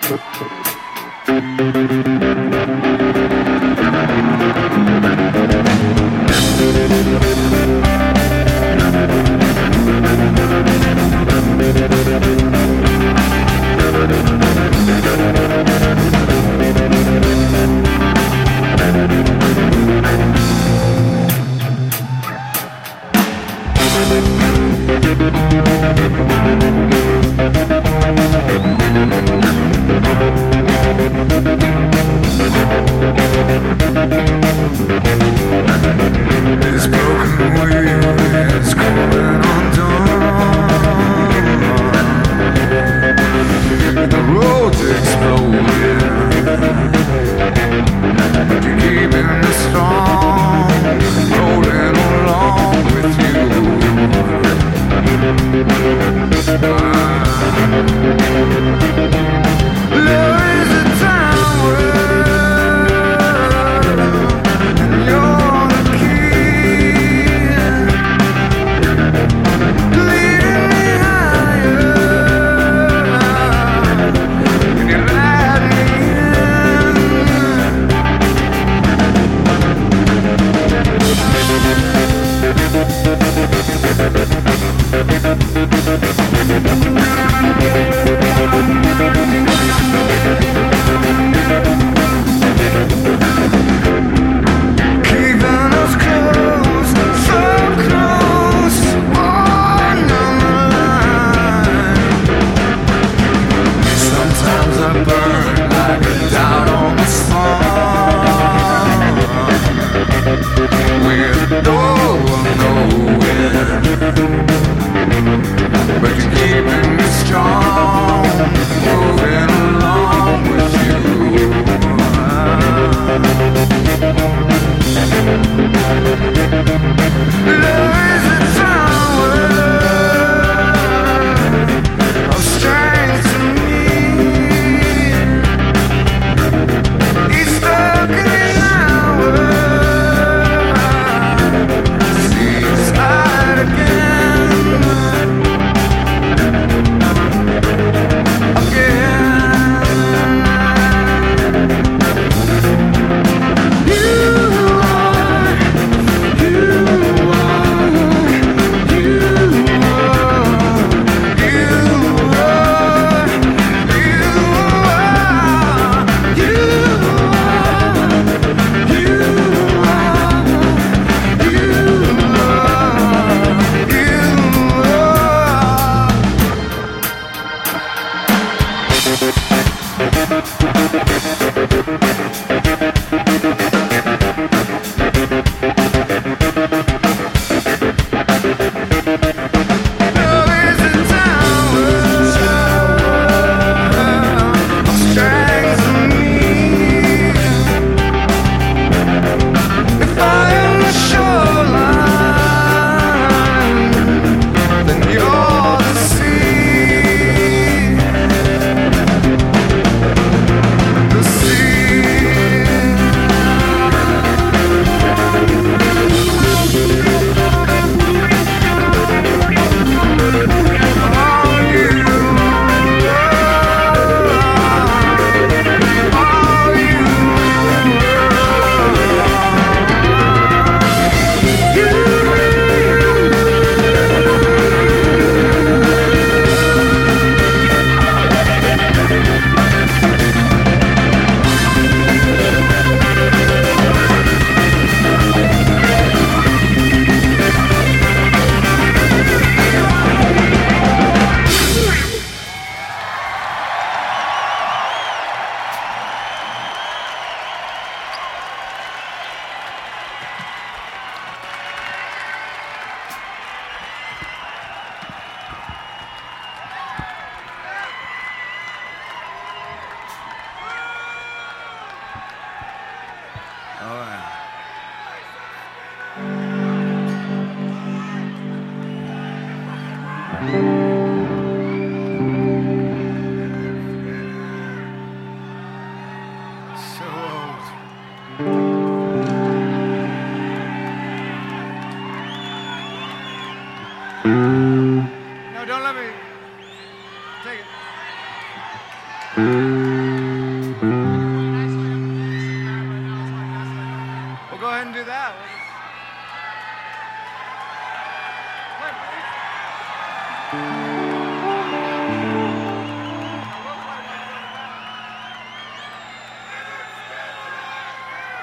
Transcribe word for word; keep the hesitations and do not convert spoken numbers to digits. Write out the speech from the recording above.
This broken wheel is coming undone. The road's exploding. You're keeping me strong, rolling along with you. Love is a time word, and you're the key, leading me higher, and you let me keeping us close, so close, on the line. Sometimes I burn like a dot on the sun, with no one knowing, but you're keeping me strong, moving along with you. Love is a tower of strength to me. He's stuck in an hour, sees light again, again. No, don't let me take it. ahead and do that. We'll just...